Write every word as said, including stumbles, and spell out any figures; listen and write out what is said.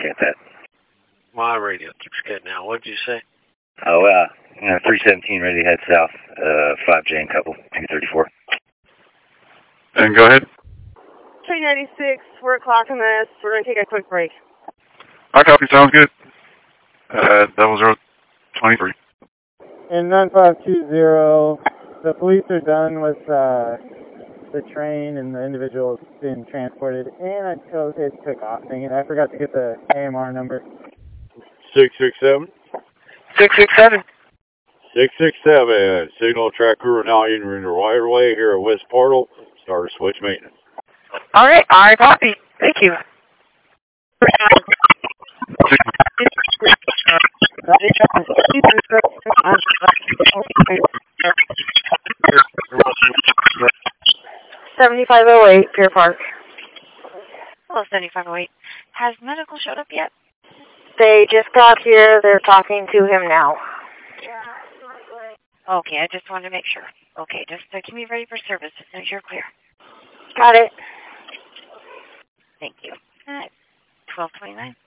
get that. My radio keeps cutting out. What did you say? Oh, uh, uh three seventeen ready to head south, uh, five J and couple, two thirty-four. And go ahead. three ninety-six, we're clocking this. We're going to take a quick break. I copy, sounds good. Uh, double zero twenty-three. In nine five two zero, the police are done with uh, the train and the individual has been transported, and I chose it took off. Dang it, I forgot to get the A M R number. six six seven. six six seven. six six seven. Signal track crew now in the right away here at West Portal. Start switch maintenance. All right, I copy. Thank you. seventy-five oh eight, Pier Park. Hello, seventy-five oh eight. Has medical showed up yet? They just got here. They're talking to him now. Okay, I just wanted to make sure. Okay, just uh, keep me ready for service as soon as you're clear. Got it. Thank you. All right, twelve twenty-nine.